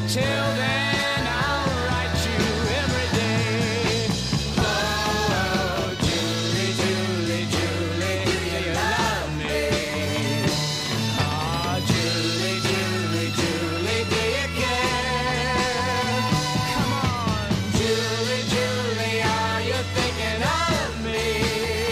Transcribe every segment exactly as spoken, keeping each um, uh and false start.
Till then, I'll write you every day. Oh, oh, Julie, Julie, Julie, do you love me? Oh, Julie, Julie, Julie, do you care? Come on, Julie, Julie, are you thinking of me?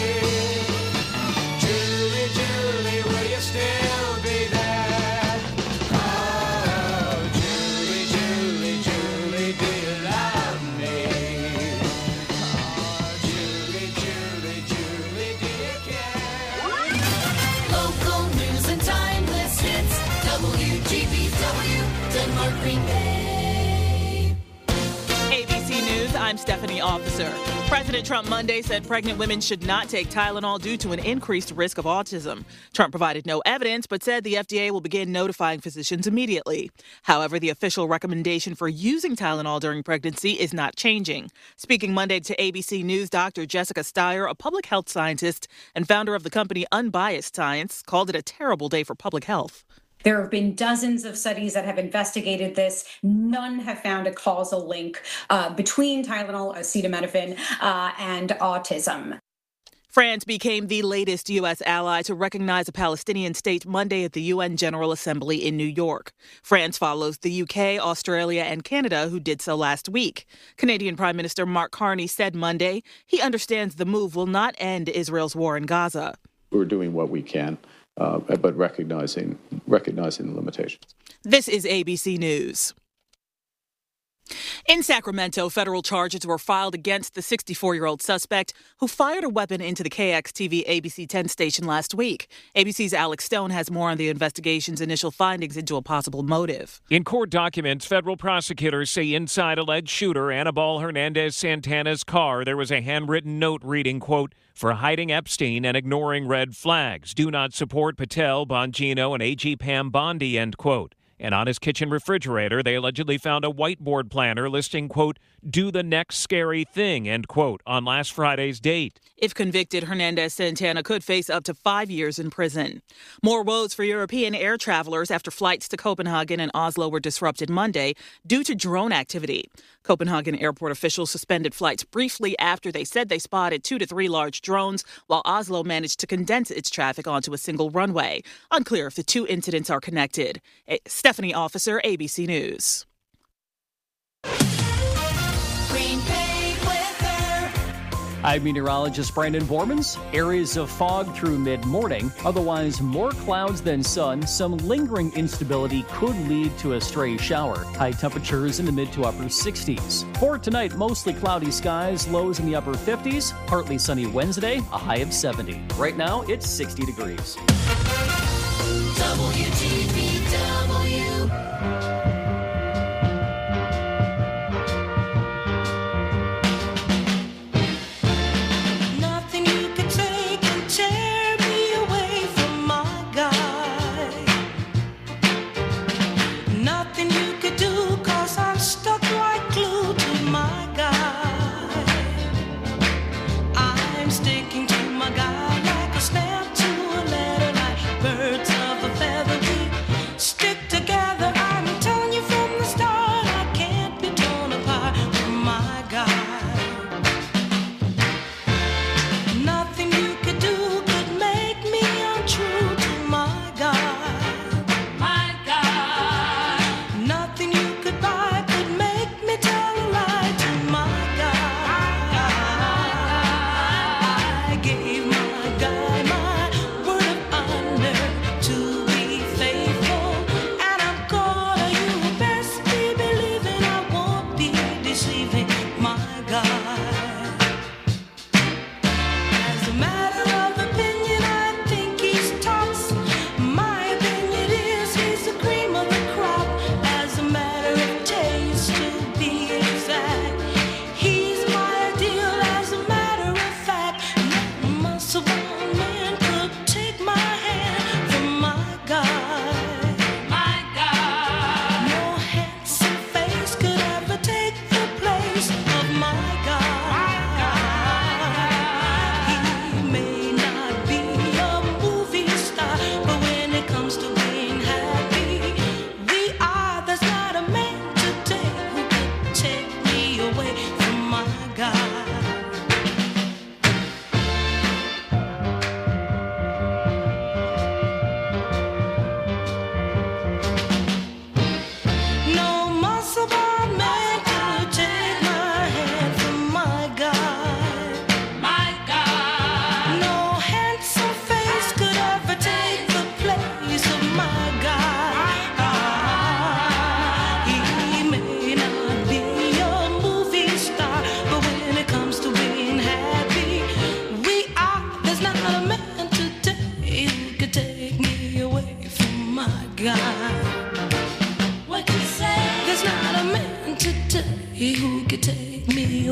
Julie, Julie, will you still be there? Oh, Julie, Julie, Julie, do you love me? Oh, Julie, Julie, Julie, do you care? Local news and timeless hits. W G B W, Denmark, Green Bay. A B C News, I'm Stephanie Officer. President Trump Monday said pregnant women should not take Tylenol due to an increased risk of autism. Trump provided no evidence, but said the F D A will begin notifying physicians immediately. However, the official recommendation for using Tylenol during pregnancy is not changing. Speaking Monday to A B C News, Doctor Jessica Steyer, a public health scientist and founder of the company Unbiased Science, called it a terrible day for public health. There have been dozens of studies that have investigated this. None have found a causal link uh, between Tylenol, acetaminophen, uh, and autism. France became the latest U S ally to recognize a Palestinian state Monday at the U N General Assembly in New York. France follows the U K, Australia, and Canada, who did so last week. Canadian Prime Minister Mark Carney said Monday he understands the move will not end Israel's war in Gaza. We're doing what we can, uh, but recognizing recognizing the limitations. This is A B C News. In Sacramento, federal charges were filed against the sixty-four-year-old suspect who fired a weapon into the K X T V A B C ten station last week. A B C's Alex Stone has more on the investigation's initial findings into a possible motive. In court documents, federal prosecutors say inside alleged shooter Anibal Hernandez Santana's car, there was a handwritten note reading, quote, "For hiding Epstein and ignoring red flags. Do not support Patel, Bongino, and A G Pam Bondi," end quote. And on his kitchen refrigerator, they allegedly found a whiteboard planner listing, quote, "Do the next scary thing," end quote, on last Friday's date. If convicted, Hernandez Santana could face up to five years in prison. More woes for European air travelers after flights to Copenhagen and Oslo were disrupted Monday due to drone activity. Copenhagen airport officials suspended flights briefly after they said they spotted two to three large drones, while Oslo managed to condense its traffic onto a single runway. Unclear if the two incidents are connected. Stephanie Officer, A B C News. Green Bay weather. I'm meteorologist Brandon Bormans. Areas of fog through mid-morning. Otherwise, more clouds than sun. Some lingering instability could lead to a stray shower. High temperatures in the mid to upper sixties. For tonight, mostly cloudy skies. Lows in the upper fifties. Partly sunny Wednesday. A high of seventy. Right now, it's sixty degrees. W G B W. Nothing you could take and tear me away from my guy. Nothing you could do, 'cause I'm stuck like glue to my guy. I'm sticking to my guy like a snap to a letter line.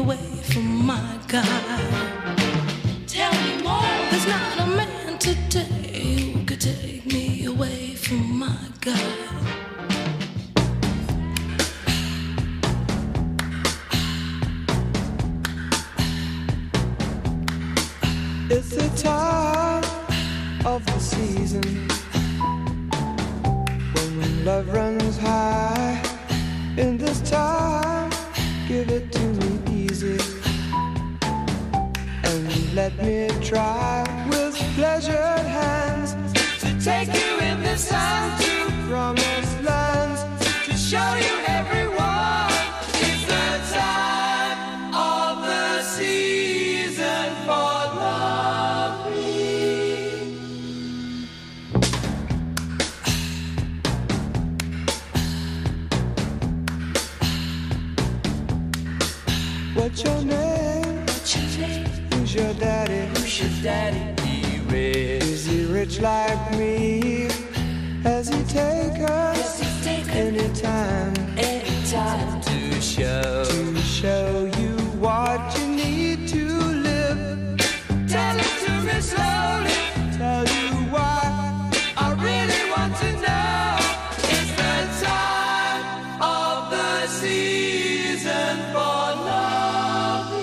away from my guy. Tell me more. There's not a man today who could take me away from my guy. It's the time of the season when love runs high. In this time, give it to me easy and let me try with pleasured hands to take you in this time to promised lands, to show you everyone. It's the time of the season for loving. What's your name? What's your name? Who's your daddy? Who's your daddy? He rich. Is he rich like me? Has he taken Has he taken any time? Any time to show to show you what you need to live? Tell it to me slowly. Tell you why I really want to know. It's the time of the season for loving.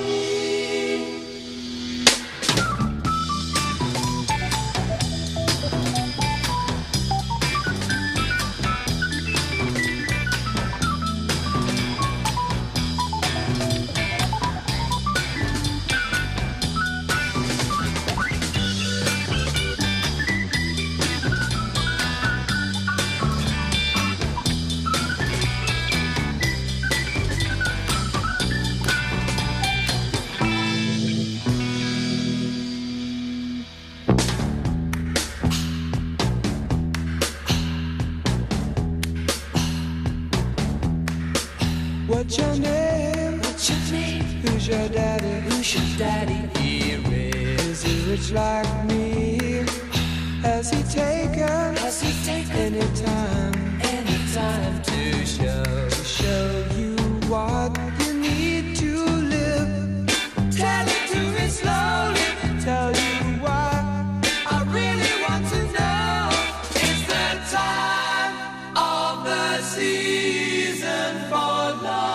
What's your name? What's your name? Who's your daddy? Who's your daddy? He rich. Is he rich like me? Has he taken? Has he taken any time? Any time to show to show you what you need to live? Tell it to me slowly. Tell you why I really want to know. It's the time of the season for loving.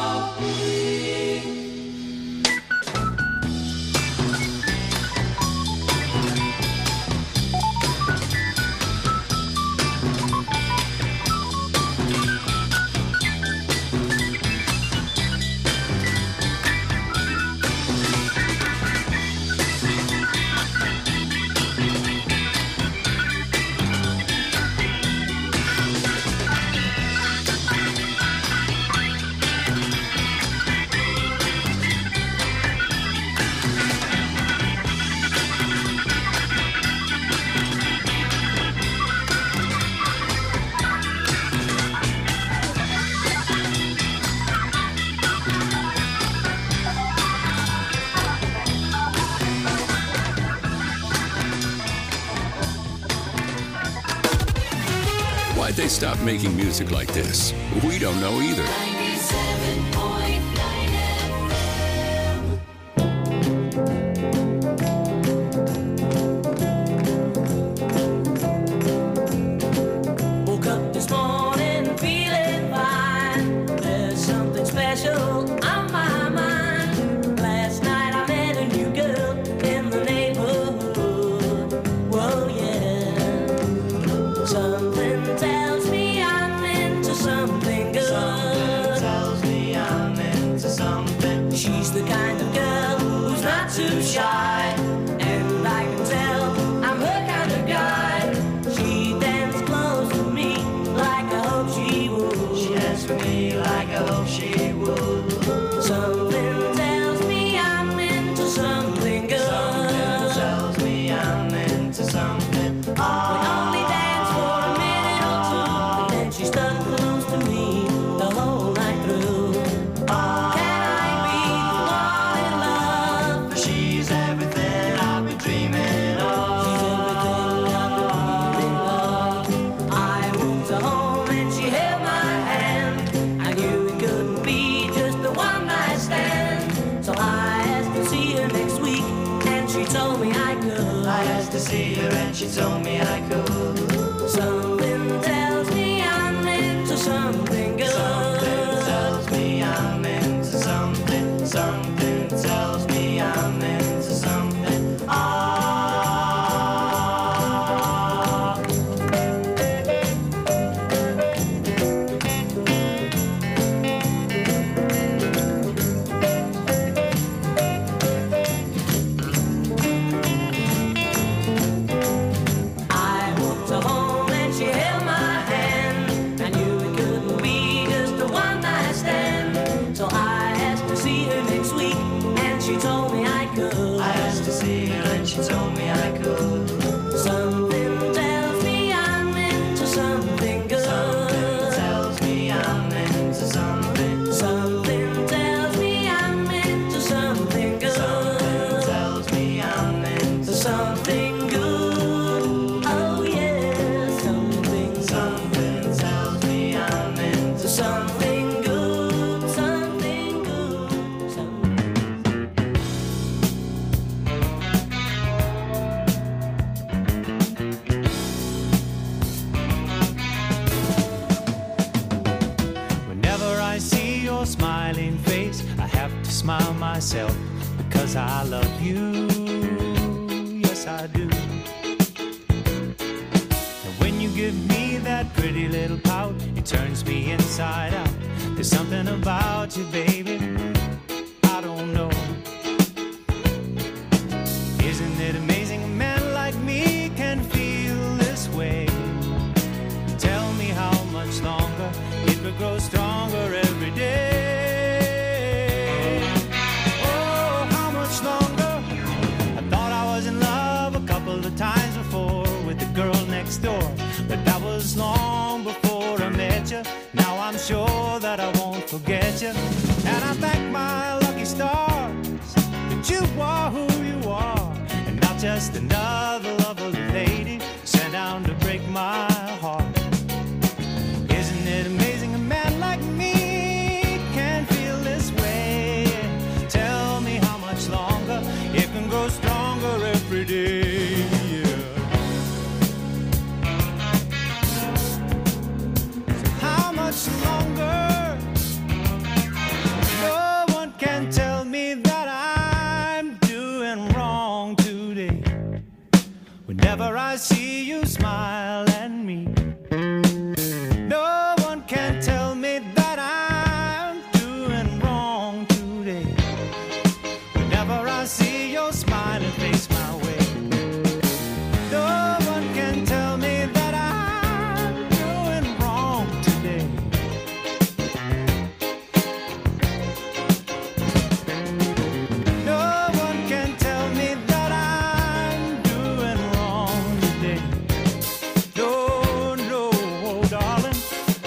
Why'd they stop making music like this? We don't know either. ninety-seven point nine F M. Woke up this morning feeling fine. There's something special on my mind. Last night I met a new girl in the neighborhood. Whoa, yeah. Something tells me I'm into something good. Something tells me I'm into something. She's the kind of girl who's not too shy, and I can tell I'm her kind of guy. She danced close to me like I hope she would. She danced with me like I hope she would. Something tells me I'm into something good. Something tells me I'm into something. We only danced for a minute or two, and then she stuck close to me the whole night through. Can I be the one in love? She's everything I've been dreaming of. She's everything I've been dreaming of. I walked her home and she held my hand. I knew it couldn't be told me I could. Something tells me I'm into something good. Something tells me I'm into something. Something tells me I'm into something. Ah. I walked her home and she held my hand. I knew it couldn't be just a one night stand. So I asked to see her next week and she told me I could. I asked to see her and she told me I could. Something tells me I'm into something good. Something tells me I'm into something. Something tells me I'm into something good. Something tells me I'm into something good. Oh yeah, something. Something tells me I'm into something good. Something good. Something. Whenever I see your smiling face, I have to smile myself because I love you. Yes, I do. And when you give me that pretty little pout, it turns me inside out. There's something about you, baby, I don't know. Isn't it amazing a man like me can feel this way? Tell me how much longer it will grow stronger every day. Oh, how much longer? I thought I was in love a couple of times before with the girl next door, but that was long before I met you. Now I'm sure that I won't forget you, and I thank my lucky stars that you are who you are, and not just another lovely lady sent down to break my heart. Isn't it amazing a man like me can feel this way? Tell me how much longer it can grow stronger every day. Yeah. How much longer? No one can tell me that I'm doing wrong today. Whenever I see you smile at me, no one can tell me that I'm doing wrong today. Whenever I see your smiling face my way, no one can tell me that I'm doing wrong today. No one can tell me that I'm doing wrong today. No, no, darling.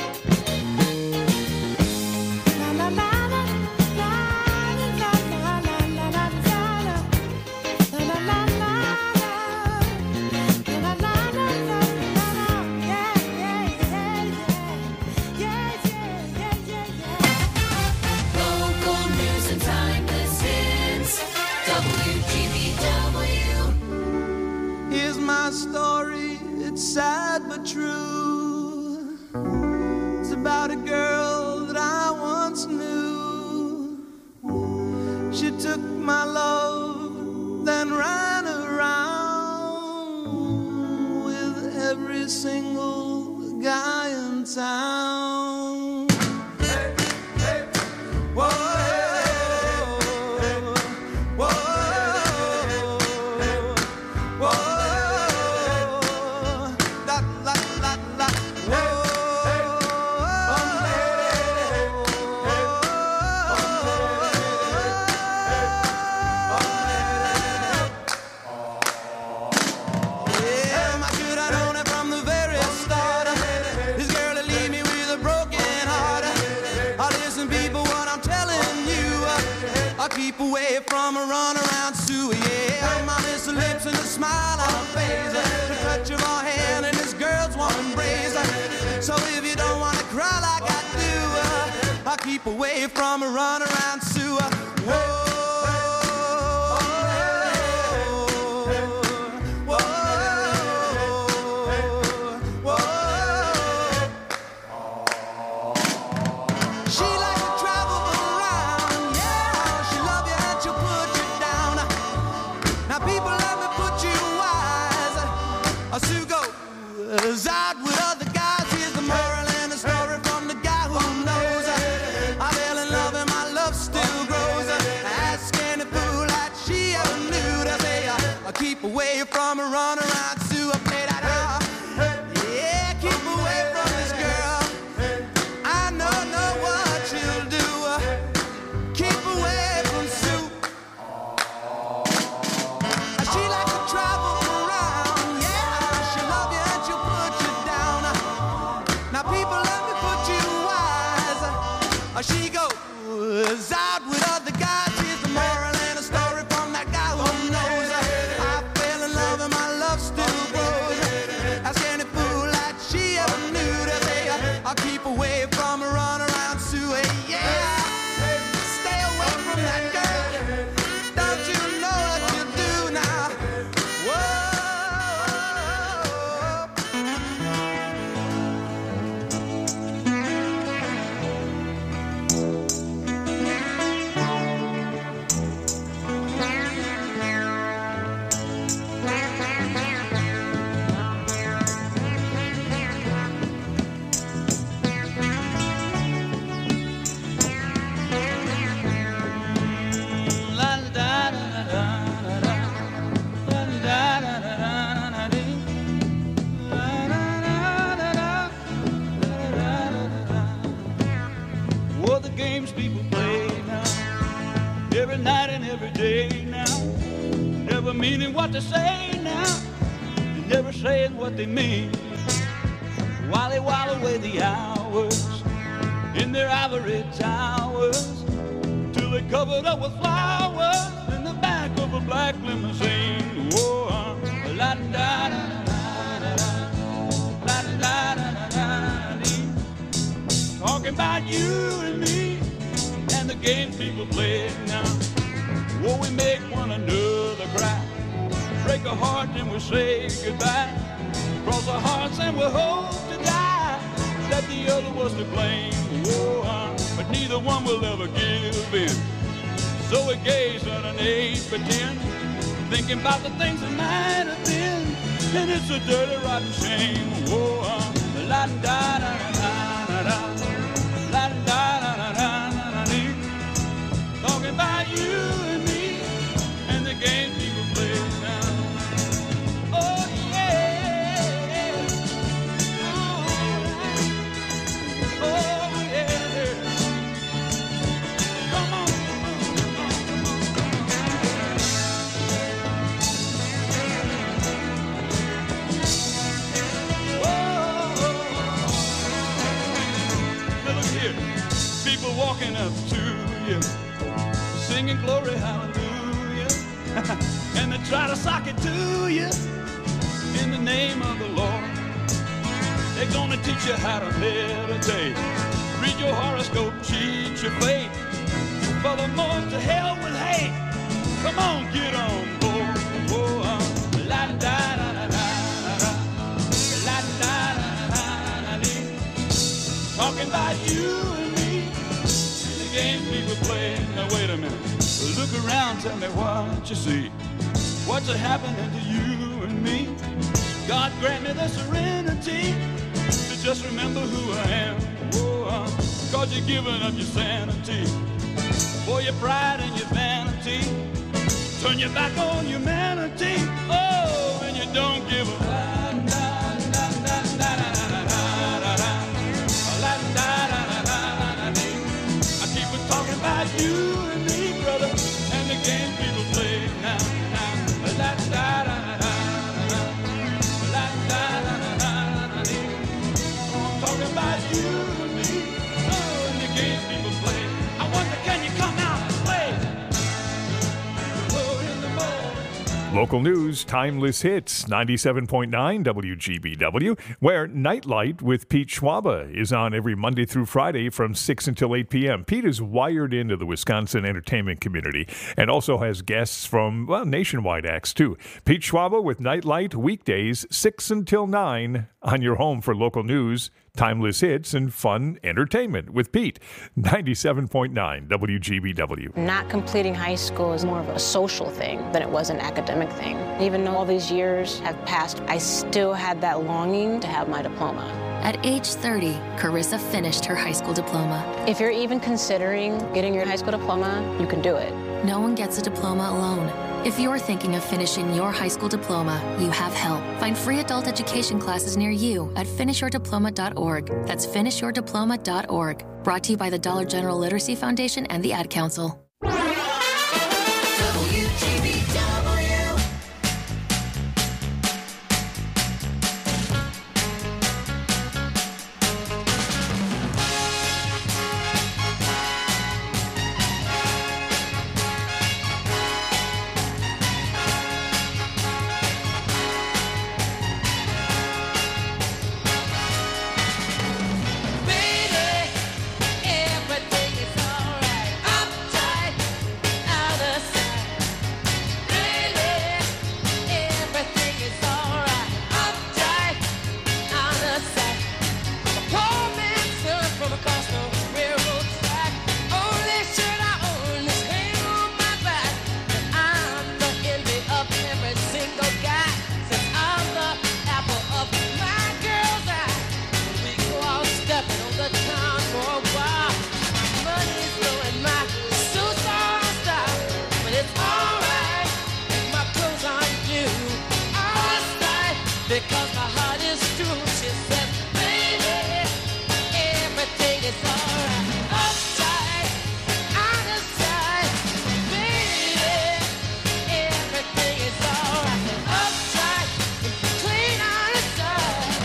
La la la la, la la la la la la la la, la la la la, la la la la, yeah yeah yeah yeah, yeah yeah yeah yeah. Local news and timeless hits. W G B W. Here's my story, it's sad but true. It's about a girl that I once knew. She took my love, then ran around with every single guy in town. Hey, hey, whoa, whoa, whoa, la la la la, whoa. Yeah, my should I known it from the very start. This girl will leave me with a broken heart. Oh, listen, people, what I'm telling you, I'll keep away from a run around Sue. Yeah, my little lips and a smile on her face, the touch of her hand and this girl's warm embrace. So if you don't wanna cry like I do, I'll keep away from a run around Sue. Whoa. Whoa. was out with other guys. Here's the moral and the story from the guy who knows. I fell in love and my love still grows. Ask any fool that she ever knew to say, I keep away from a run around Sue. I play that hard. Yeah, keep away from this girl. I know, know what she'll do. Keep away from Sue. She likes to travel around. Yeah, she'll love you and she'll put you down. Now people, let me put you wise. She goes out with other guys. Here's the moral and a story from that guy who knows. I fell in love and my love still grows. Ask any fool that she ever knew to say, I'll keep away from a run around Sue. Yeah, stay away from that girl. Don't you know what you do now? Whoa. What the games people play now, every night and every day now, never meaning what they say now, and never saying what they mean, while they while away the hours in their ivory towers, till they're covered up with flowers in the back of a black limousine. Whoa, uh, la da da da da da da da da dee. Talking about you and me and the games people play now. Whoa, we make one another cry, break a heart and we say goodbye, cross our hearts and we hope to die that the other was to blame. Whoa, uh, but neither one will ever give in. So we gaze on an age pretend, thinking about the things that might have been, and it's a dirty rotten shame. Whoa, uh, la da da da da da, la da da da da da dee. Talking about you and me and the game people play now. Oh yeah, oh, oh yeah. Come on, now look here, people walking up to you, singing glory hallelujah, and they try to sock it to you in the name of the Lord. They're gonna teach you how to meditate, read your horoscope, cheat your fate, and furthermore to hell with hate. Come on, get on board. Oh, uh, la da da da da da, la da da da da dee. Talking about you and me, the games people play. Now wait a minute, look around, tell me what you see. What's happening to you and me? God grant me the serenity to just remember who I am. Oh, uh, cause you're giving up your sanity for your pride and your vanity. Turn your back on humanity. Oh, and you don't give a la da da da da da da da da, la da da da da da dee. I keep on talking about you and me, brother, and the game people play now, now. La da da da da da, la da da da da da dee. I'm talking about you and me, oh, and the game people play. I wonder, can you come out and play? Oh, in the morning. Local news, timeless hits, ninety-seven point nine W G B W, where Nightlight with Pete Schwaba is on every Monday through Friday from six until eight p.m. Pete is wired into the Wisconsin entertainment community and also has guests from, well, nationwide acts too. Pete Schwaba with Nightlight, weekdays six until nine on your home for local news, timeless hits, and fun entertainment with Pete. ninety-seven point nine W G B W. Not completing high school is more of a social thing than it was an academic good thing. Even though all these years have passed, I still had that longing to have my diploma. At age thirty, Carissa finished her high school diploma. If you're even considering getting your high school diploma, you can do it. No one gets a diploma alone. If you're thinking of finishing your high school diploma, you have help. Find free adult education classes near you at finish your diploma dot org. That's finish your diploma dot org. Brought to you by the Dollar General Literacy Foundation and the Ad Council. W G B W. Because my heart is true, she said, baby, everything is alright. Upside, out of sight, baby, everything is alright. Upside, clean out of sight.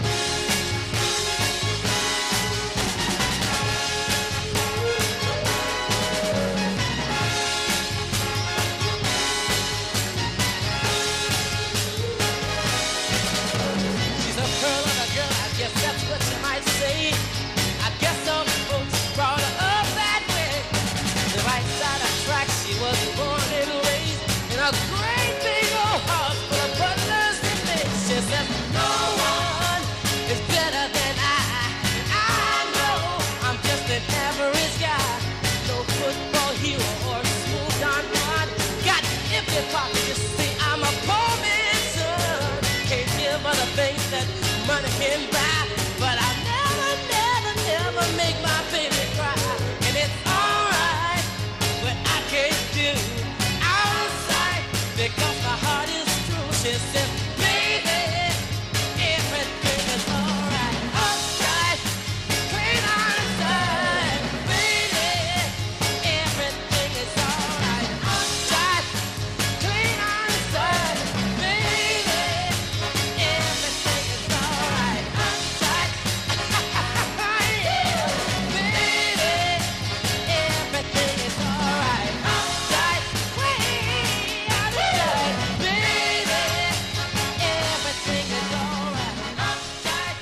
She's a pearl of a girl, I guess that's what you might say. I guess some folks brought her up that way. The right side of track, she was born and raised in a great big old house full of butlers and maids. She says, no one is better than I. I know I'm just an average guy. No football hero or school Don Juan. Got empty pockets, you see, I'm a poor man's son. Can't give other things that money can buy, but I never, never, never make my baby cry. And it's alright, but I can't do out of sight because my heart is true. She says, baby, everything is alright. Upside, clean out of sight, baby, everything is alright. Upside, clean out of sight, baby, everything is alright. Upside, yeah, baby, everything is alright. Upside, way out of sight, baby, everything is alright. Upside,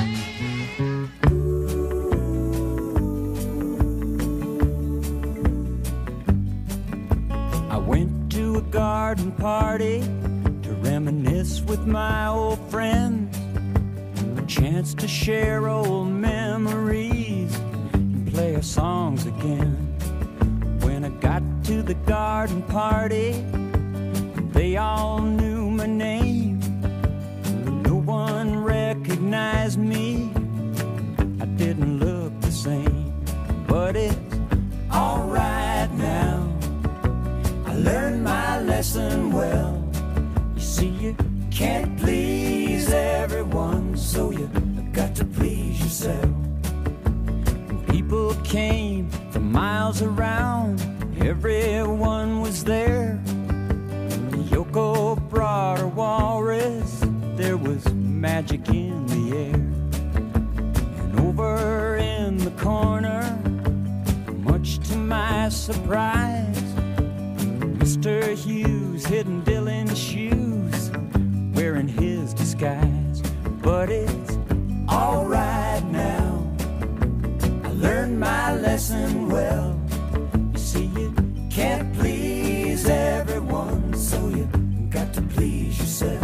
I went to a garden party to reminisce with my old friends. A chance to share old memories and play our songs again. When I got to the garden party, they all knew my name. No one recognized me. I didn't look the same, but it's alright now. I learned my lesson well. You see, you can't please everyone, so you got to please yourself. And people came from miles around, everyone was there. Yoko brought her walrus, there was magic in the air. And over in the corner, much to my surprise, Mister Hughes hidden Dylan's shoes, wearing his disguise. But it's alright now. I learned my lesson well. You see, you can't please everyone, so you got to please yourself.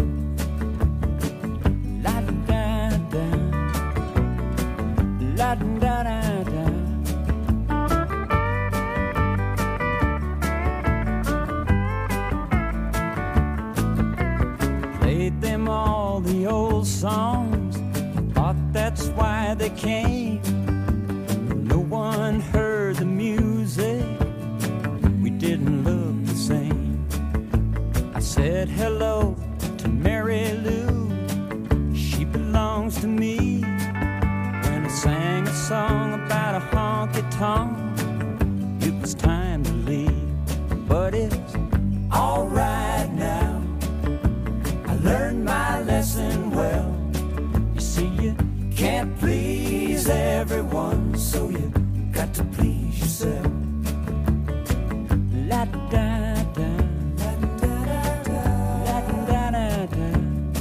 La da da da, la da da da. that's why they came. No one heard the music. We didn't look the same. I said hello to Mary Lou. She belongs to me. When I sang a song about a honky-tonk, it was time to leave. But it's all right now. I learned my lesson well. You see, you can't please everyone, so you got to please yourself. La da da, la da da da, la da da da.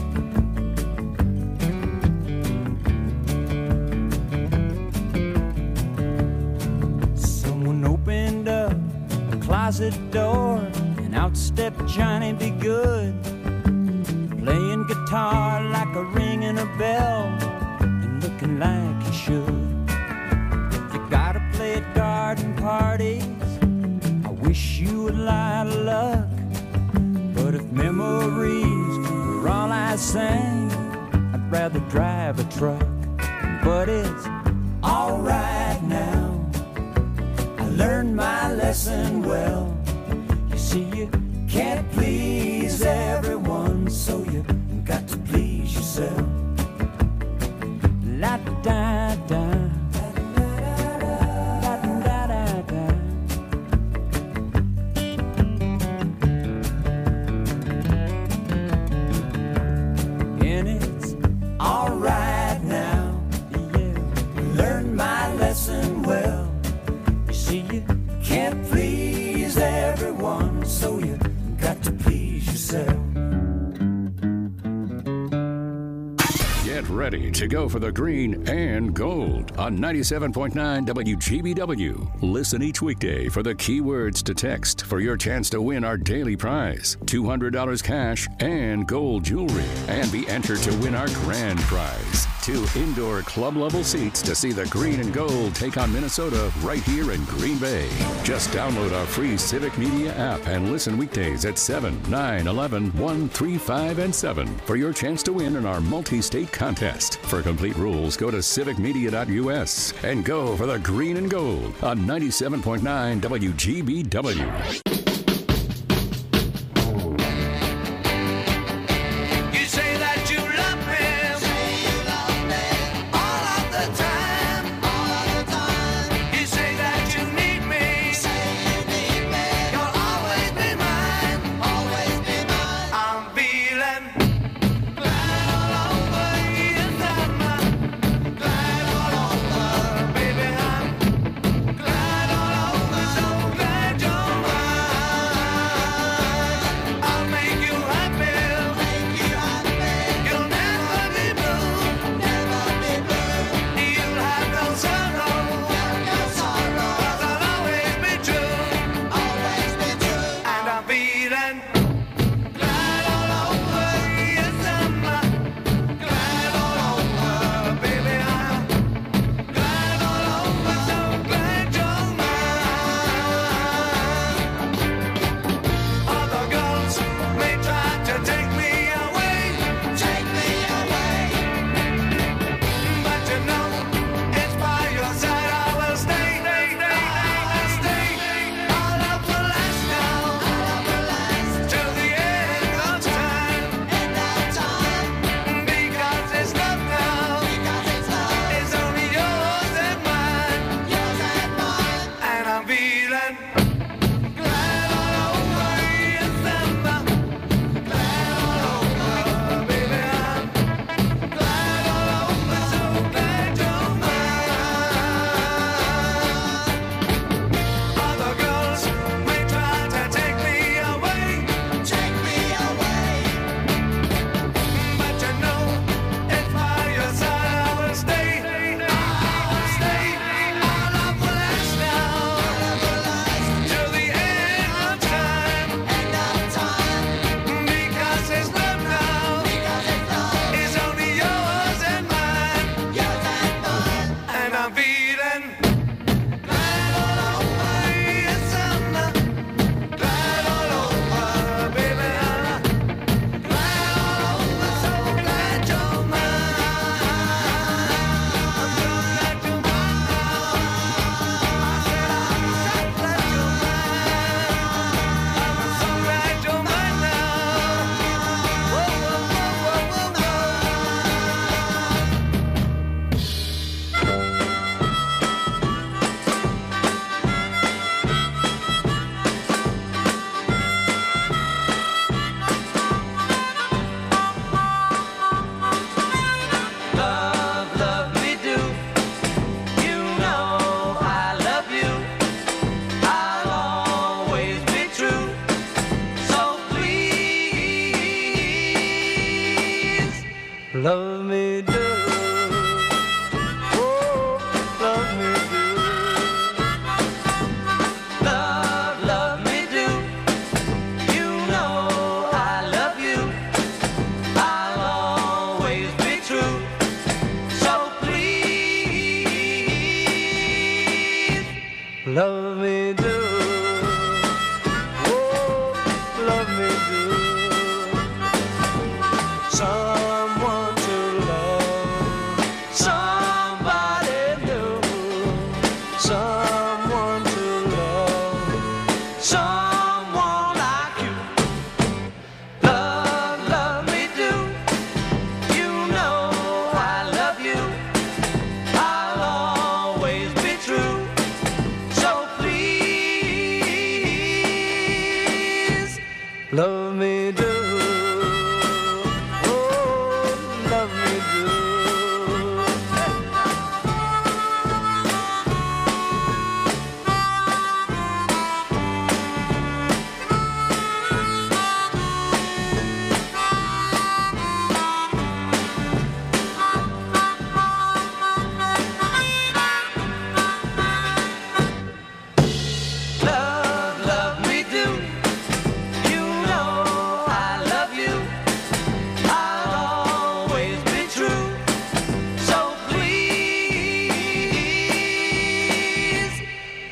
Someone opened up a closet door, and out stepped Johnny Be Good, playing guitar like a ringing a bell, and looking like he should. You gotta play at garden parties. I wish you a lot of luck. But if memories were all I sang, I'd rather drive a truck. But it's all right now. I learned my lesson well. You see, you can't please everyone, so you got to please yourself. La da da, la da da da. And it's all right now, yeah. Learned my lesson well. You see, you can't please everyone, so you got to please yourself. Get ready to go for the green and gold on ninety-seven point nine W G B W. Listen each weekday for the keywords to text for your chance to win our daily prize, two hundred dollars cash and gold jewelry, and be entered to win our grand prize, two indoor club-level seats to see the green and gold take on Minnesota right here in Green Bay. Just download our free Civic Media app and listen weekdays at seven, nine, eleven, one, three, five, and seven for your chance to win in our multi-state contest. For complete rules, go to civic media dot U S and go for the green and gold on ninety-seven point nine W G B W. You say that you love him, all of the time, all of the time. You say that you need me, you'll always be mine, always be mine. I'm feeling glad all over inside my, glad all over, baby. I'm glad all over, so glad you're mine.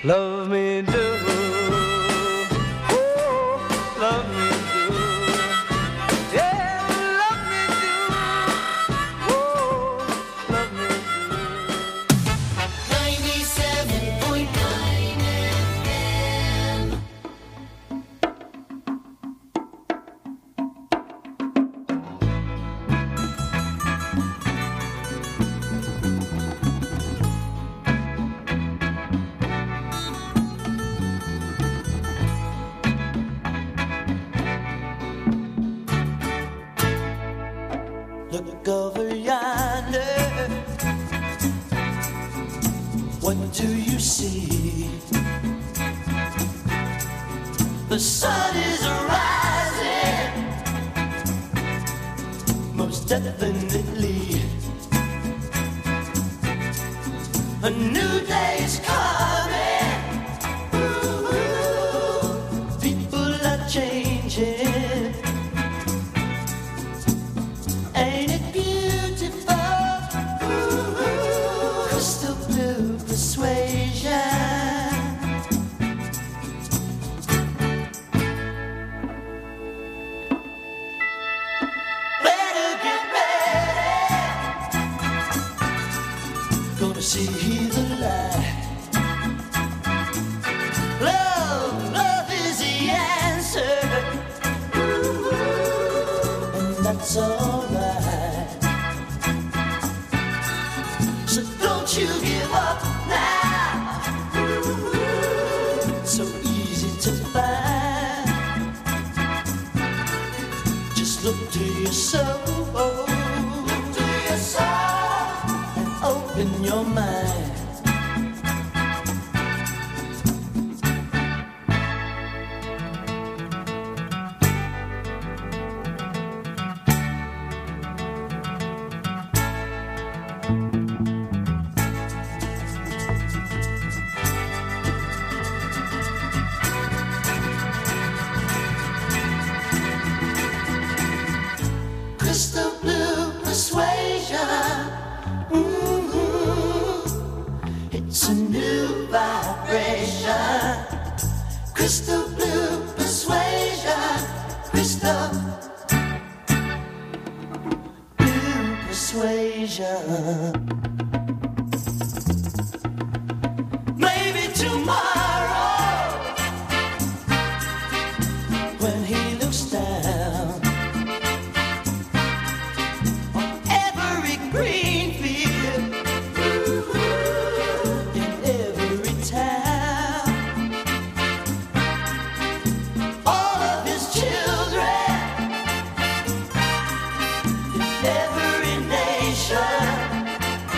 Love me do. Oh, love me do. Yeah, love me do. Oh, love me do. ninety-seven point nine F M. Look over yonder. What do you see? The sun is rising, most definitely. A new day's coming. Ooh, people are changing. Ain't it beautiful? Ooh, crystal blue persuasion. Better get ready. Gonna see the light. Love, love is the answer. Ooh, and that's alright. So don't you give up now. Ooh, so easy to find. Just look to your soul. Look to your soul and open your mind. Crystal blue persuasion. Mhm. It's a new vibration. Crystal blue persuasion. Crystal blue persuasion. Maybe tomorrow, when he looks down on every green field, in every town, all of his children, in every nation,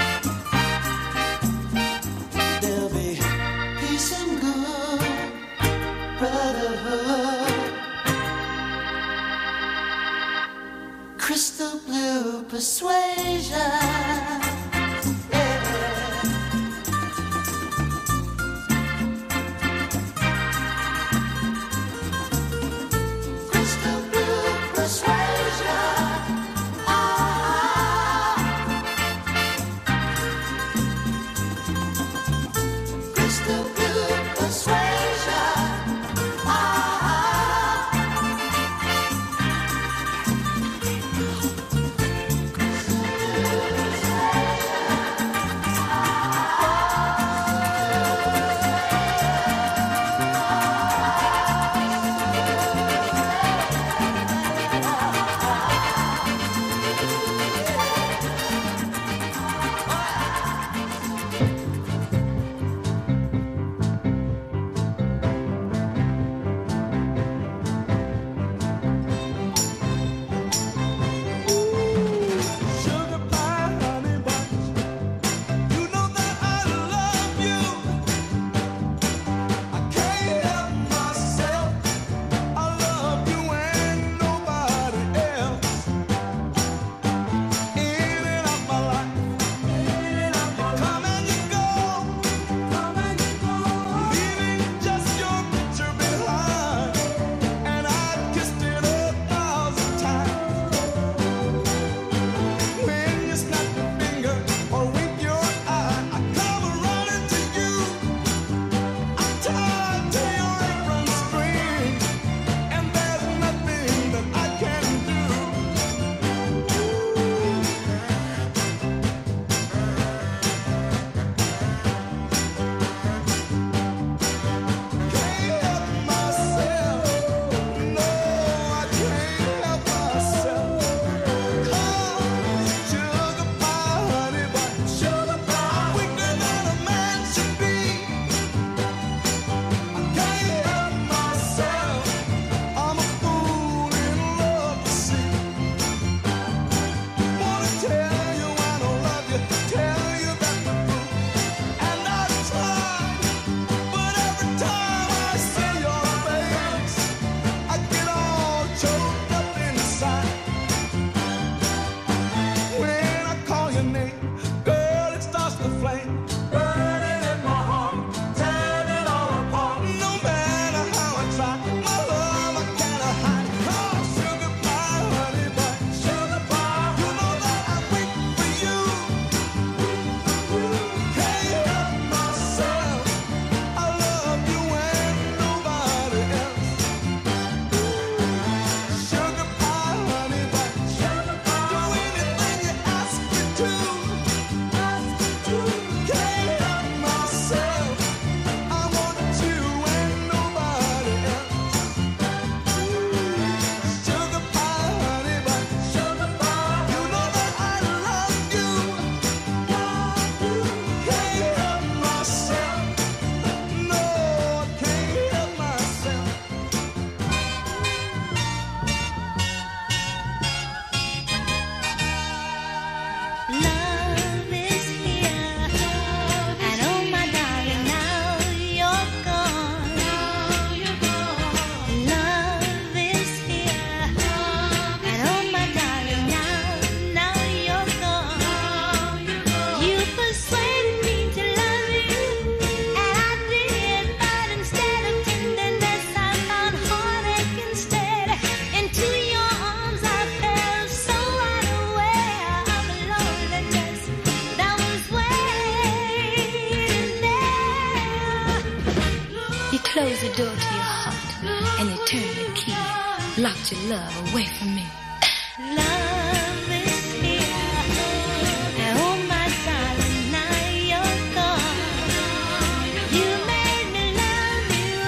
closed the door to your heart, and you turned the key, locked your love away from me. Love is here, and oh my darling, now you're gone. You made me love you,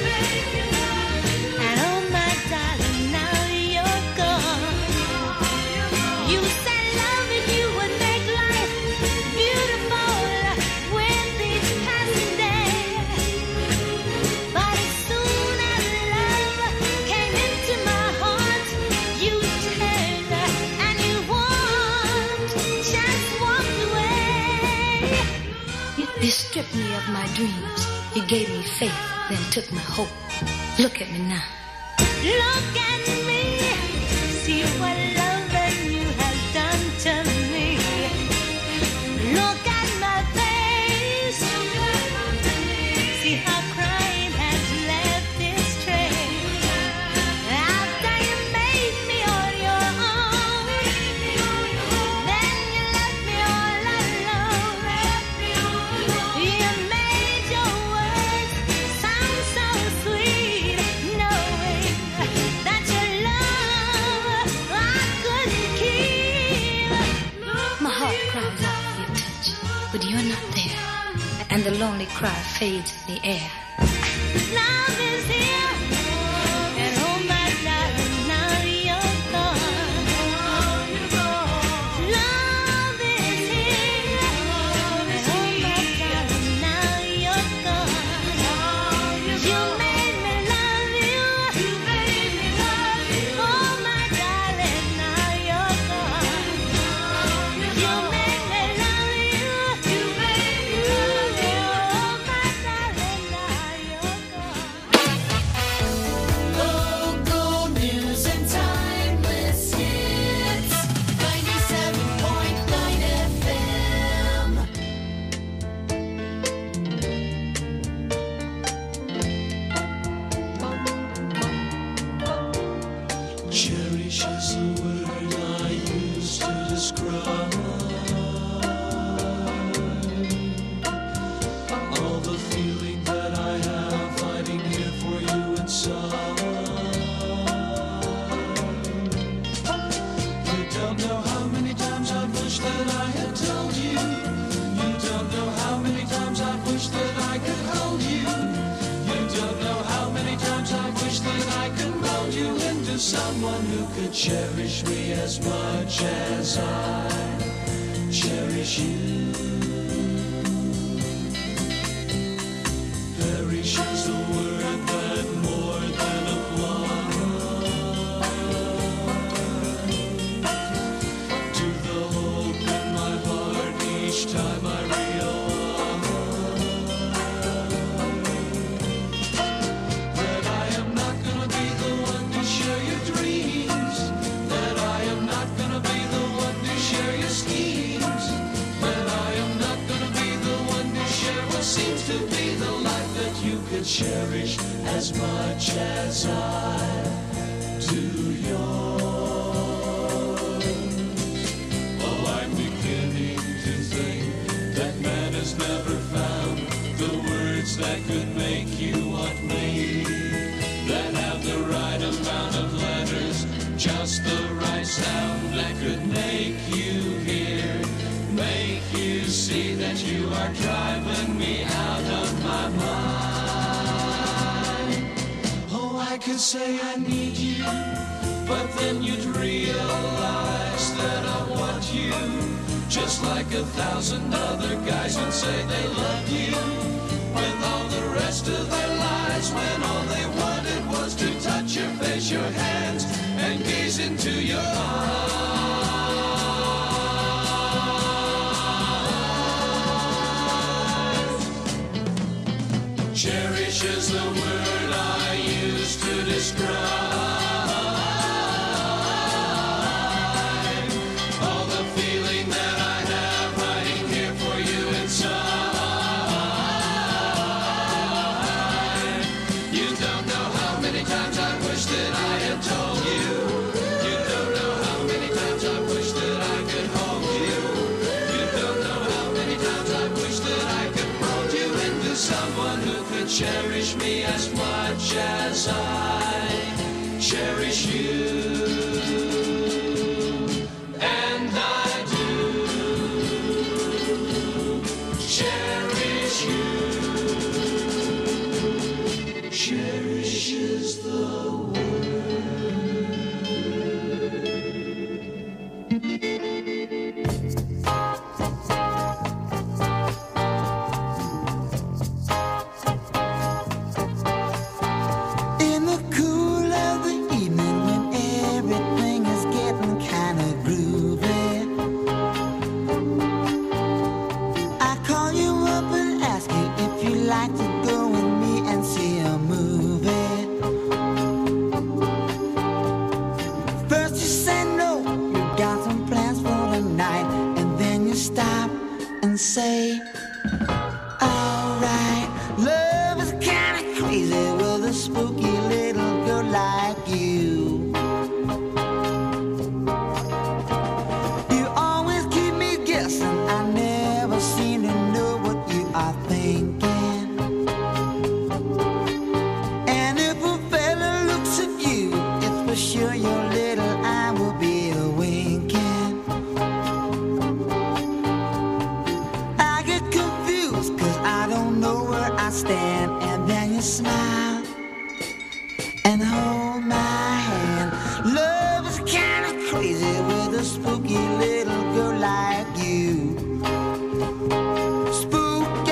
and oh my darling, now you're gone. You said loving you would make life beautiful with each passing day, but as soon as love came into my heart, you turned and you walked, just walked away. You, you stripped me of my dreams. You gave me faith, then took my hope. Look at me now. Look at me. See what loving you has done to me. Look at my face. See how crying has left its trace. After you made me on your own, then you left me all alone. You made your words sound so sweet, knowing that your love I couldn't keep. My heart cries out for your touch, but you're not there, and the lonely cry fades in the air. Love is here, and oh my darling, now you're gone. Love is here, and oh my darling, now you're gone. You made me love you, oh my darling, now you're gone. You made me love you, oh my darling, now you're gone. Local news and timeless hits. ninety-seven point nine F M. Cherish is the word I use to describe all the feeling that I have hiding here for you inside. You don't know how many times I've wished that I had told you. You don't know how many times I've wished that I could hold you. You don't know how many times I've wished that I could mold you into someone who could cherish me as much as I cherish you. Perish is a word that more than applies to the hope in my heart each time I realize that I am not gonna be the one to share your dreams, that I am not gonna be the one to share your schemes, that I am not gonna be the one to share what seems to be the life that you could cherish as much as I do yours. Oh, I'm beginning to think that man has never found the words that could make you want me, that have the right amount of letters, just the right sound that could make you hear, make you see that you are driving me out of my mind. Oh, I could say I need you, but then you'd realize that I want you, just like a thousand other guys would say they love you, with all the rest of their lives, when all they wanted was to touch your face, your hands, and gaze into your eyes. Cherish is the word I use to describe all the feeling that I have hiding here for you inside. You don't know how many times I wish that I had told you. You don't know how many times I wish that I could hold you. You don't know how many times I wish that I could mold you into someone who could cherish me as much as I cherish you. And I do cherish you. Cherish is the word. In the cool of the evening when everything is getting kind of groovy, I call you up and ask you if you'd like to go with me and see a movie. First you say no, you got some plans for the night, and then you stop and say, alright, love is kinda crazy with a spooky little girl like you. You always keep me guessing, I never seem to know what you are thinking. And if a fella looks at you, it's for sure your little eye will be a winking. I get confused cause I don't know where I stand, and then you smile and hold my hand. Love is kinda crazy with a spooky little girl like you. Spooky.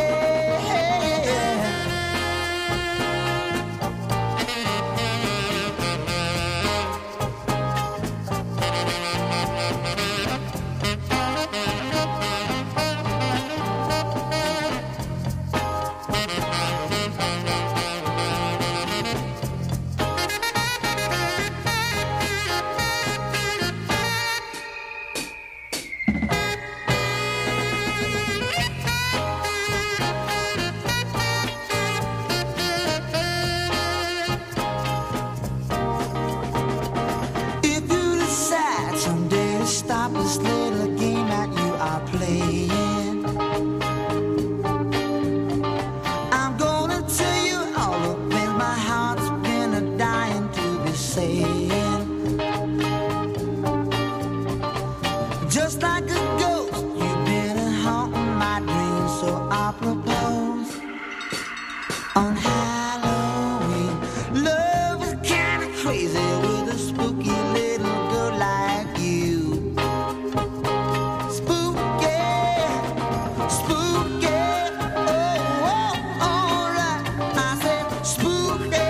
If you decide someday to stop this little game that you are playing, I'm gonna tell you all the things my heart's been a dying to be saying. Just like a ghost, you've been a haunting my dreams, so I propose on Halloween. Love is kinda crazy with a spooky little girl like you. Spooky, spooky, oh, oh, alright. I said spooky,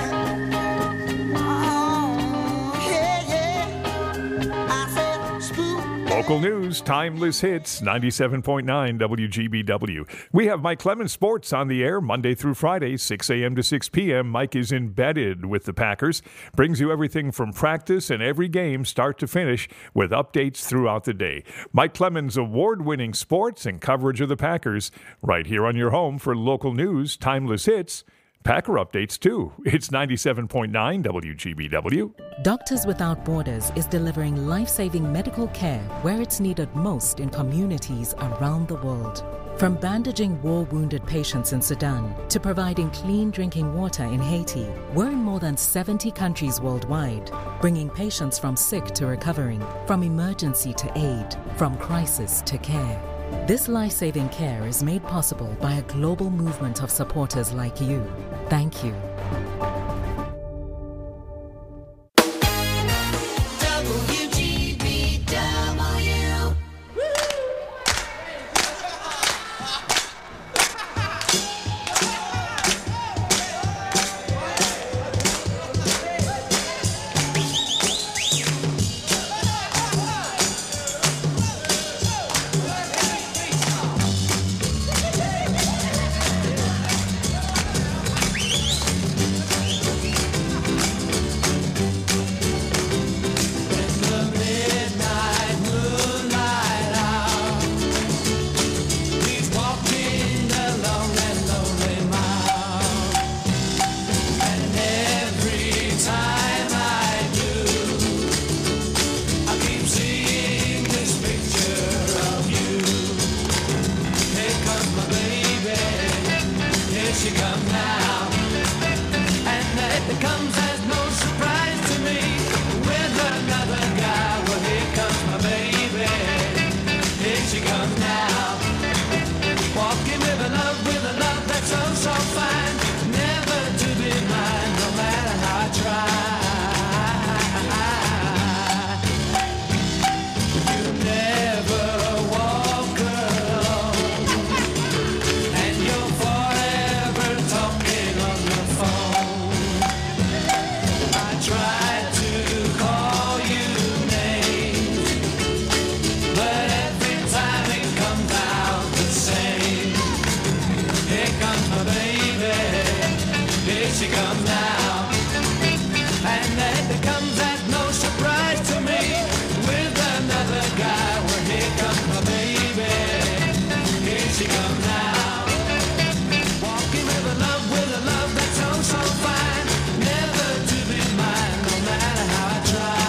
oh, yeah, yeah. I said spooky. Local news, timeless hits, ninety-seven point nine W G B W. We have Mike Clemens Sports on the air Monday through Friday, six a.m. to six p.m. Mike is embedded with the Packers, brings you everything from practice and every game, start to finish, with updates throughout the day. Mike Clemens, award-winning sports and coverage of the Packers, right here on your home for local news, timeless hits, Packer updates too. It's ninety-seven point nine W G B W. Doctors Without Borders is delivering life-saving medical care where it's needed most in communities around the world. From bandaging war-wounded patients in Sudan to providing clean drinking water in Haiti, we're in more than seventy countries worldwide, bringing patients from sick to recovering, from emergency to aid, from crisis to care. This life-saving care is made possible by a global movement of supporters like you. Thank you. W G B W. Midnight moonlight out. He's walking she comes now. And that comes as no surprise to me. With another guy, well, here comes my baby. Here she comes now. Walking with a love, with a love that's so, so fine. Never to be mine, no matter how I try.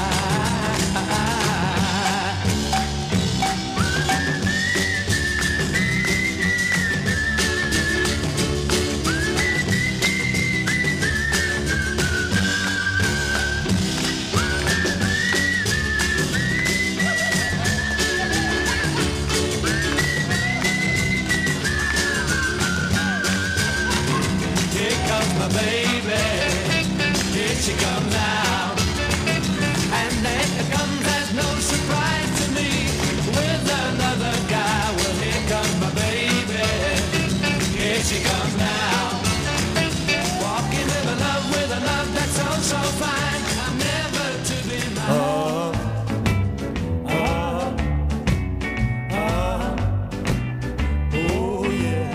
Here comes my baby. Here she comes now. And then it comes as no surprise to me. With another guy, well, here comes my baby. Here she comes now. Walking with a love, with a love that's so, so fine. I'm never to be mine. Oh yeah.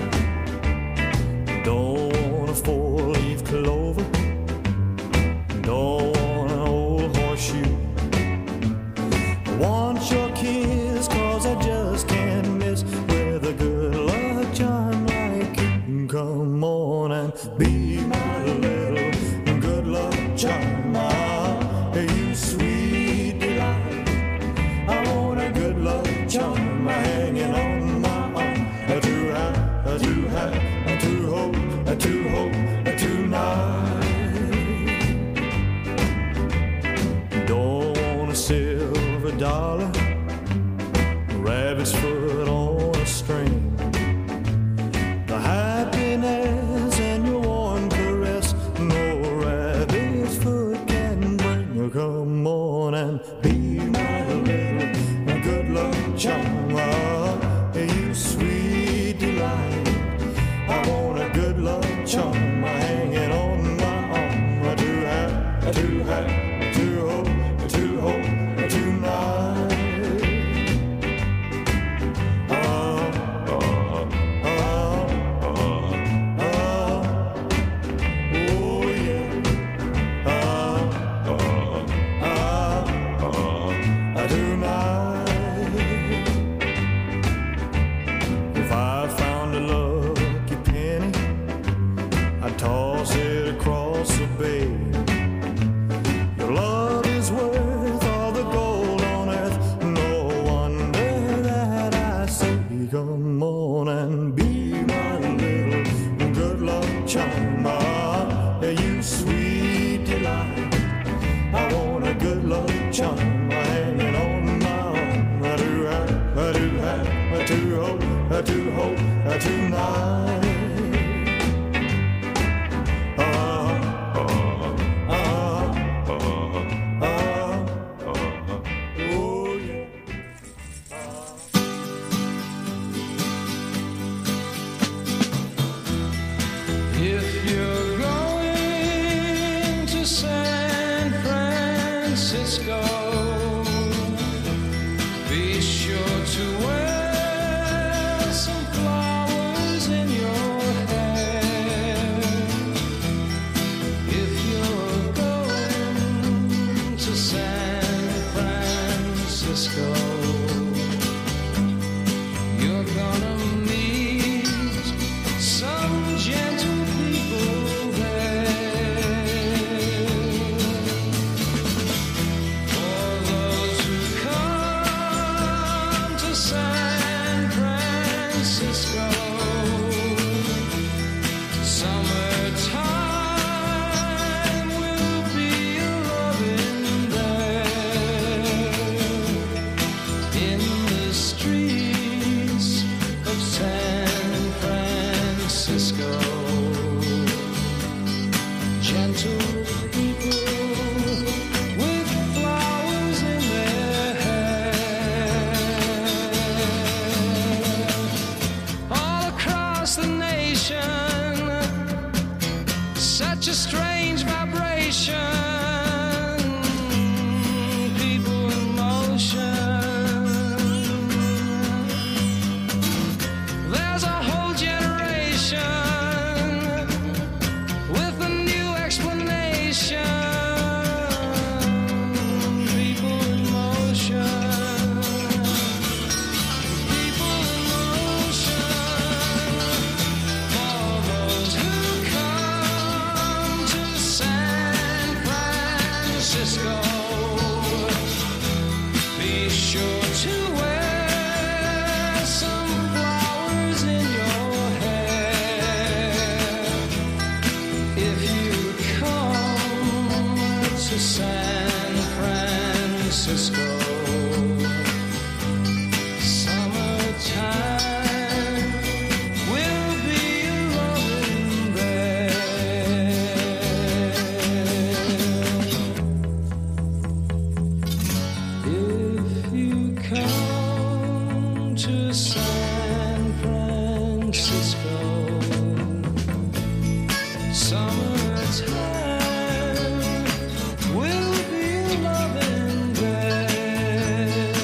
Don't want a four-leaf clover. Don't want an old horseshoe. I want your kiss, cause I just can't miss with a good luck charm like you. Come on and be my little good luck charm. Ah, you sweet delight. I want a good luck charm hanging on my arm. To have, to have, to hold, to hold tonight. Don't want a silver dollar, rabbit's foot on a string. The happiness and your warm caress, no rabbit's foot can bring. Come on and be my little good luck charm. Ah, you sweet delight. I want a good luck charm hanging on my arm. To have, to have, to hold, to hold tonight. Ah, ah, ah, ah, ah. Oh yeah. Ah, ah, ah, ah, tonight. If I found a lucky penny, I'd toss it across the bay. Your love is worth all the gold on earth. No wonder that I say, come on and be my little good luck charm. Ah, you sweet delight. I want a good luck charm hanging on my arm. I do have, I do have, I do hope, I do hope tonight. Ah, ah, ah, ah, ah, oh yeah. If you're going to San Francisco, be sure to wear some flowers in your Francisco. Summertime will be loving there.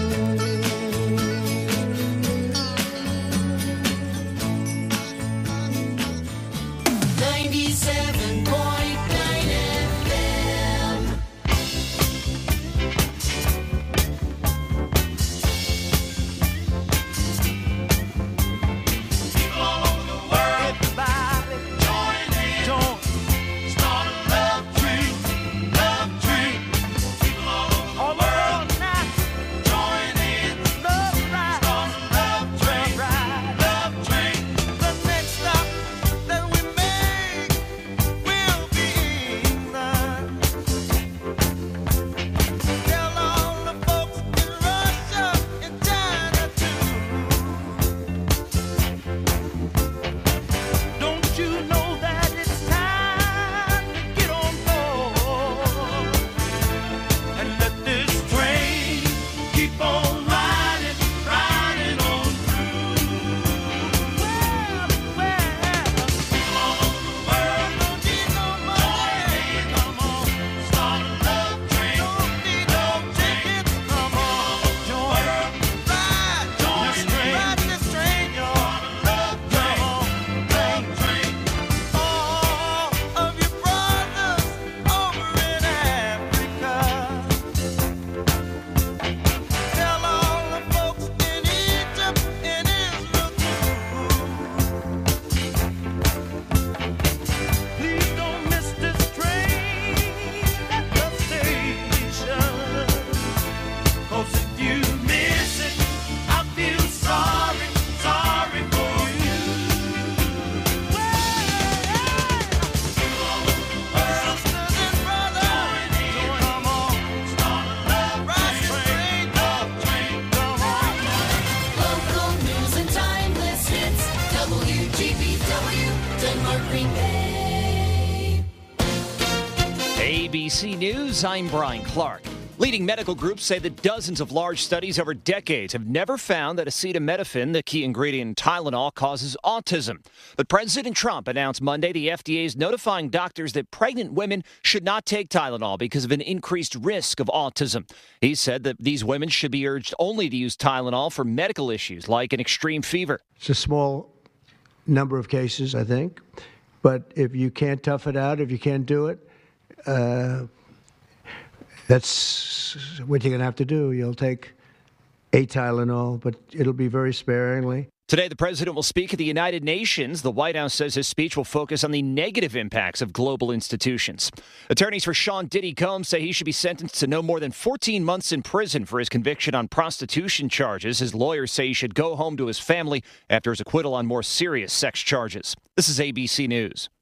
ninety-seven point nine F M. People all over the world, everybody join in. Join. Start a love tree, love tree. People all over the world now, join in. Love ride. Start a love train, love train. The next stop that we make will be England. Tell all the folks in Russia and China too. Don't you know that it's time to get on board and let this train keep on riding, riding on through? Well, well, people all over the world don't need no money. Come on, start a love train. Don't need no tickets. Come on, join, ride, join, ride this train, y'all. Love train, love train. All of your brothers over in Africa. Tell all the folks in Egypt and Israel too. Please don't miss this train at the station. 'Cause if you miss it, I feel sorry, sorry for you. Sisters and brothers, come on, start a love train, love train, come on. Local news and timeless hits. W G B W, Denmark, Green Bay. A B C News, I'm Brian Clark. Leading medical groups say that dozens of large studies over decades have never found that acetaminophen, the key ingredient in Tylenol, causes autism. But President Trump announced Monday the F D A is notifying doctors that pregnant women should not take Tylenol because of an increased risk of autism. He said that these women should be urged only to use Tylenol for medical issues like an extreme fever. It's a small number of cases, I think. But if you can't tough it out, if you can't do it, uh, that's what you're going to have to do. You'll take a Tylenol, but it'll be very sparingly. Today, the president will speak at the United Nations. The White House says his speech will focus on the negative impacts of global institutions. Attorneys for Sean Diddy Combs say he should be sentenced to no more than fourteen months in prison for his conviction on prostitution charges. His lawyers say he should go home to his family after his acquittal on more serious sex charges. This is A B C News.